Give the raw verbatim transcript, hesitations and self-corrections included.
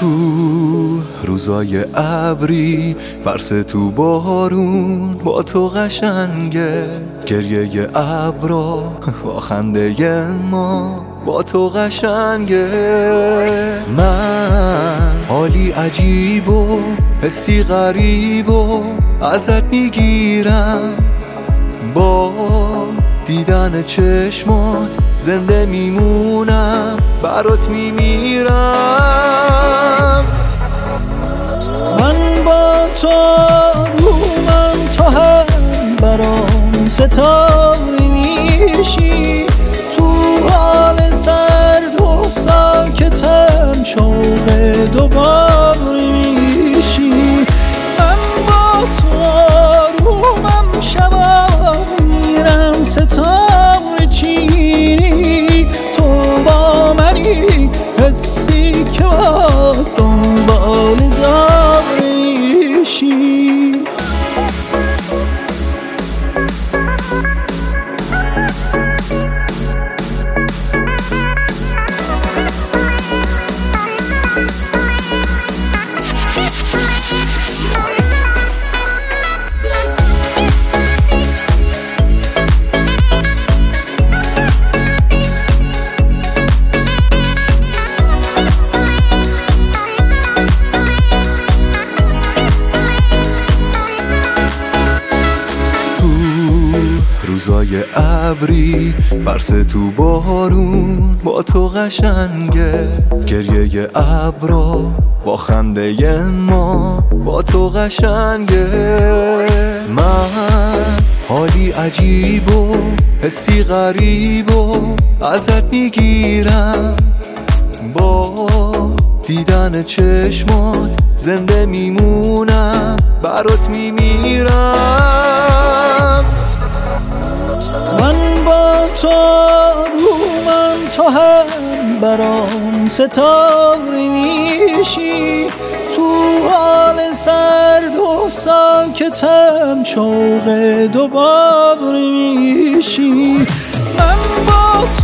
روزای ابری فرس تو بارون با تو قشنگه، گریه ابرا با خنده ما با تو قشنگه. من حالی عجیب و حسی غریب و ازت میگیرم، با دیدن چشمات زنده میمونم، برات میمیرم. من با تو رومم تو هم برام ستاره میشی، تو حال سرد و ساکتم شوق دوباره میشی. من با تو رومم شبا میرم ستاره چینی، تو با منی حسی که باز دنبال داریشی. روزای ابری فرس تو بارون با تو قشنگه، گریه ابرا با خنده ما با تو قشنگه. من حالی عجیب و حسی غریب و ازت میگیرم، با دیدن چشمات زنده میمونم، برات میمیرم. من با تو رومم تو هم برام ستاره میشی، تو حال سرد و ساکتم شوق دوباره میشی. من با تو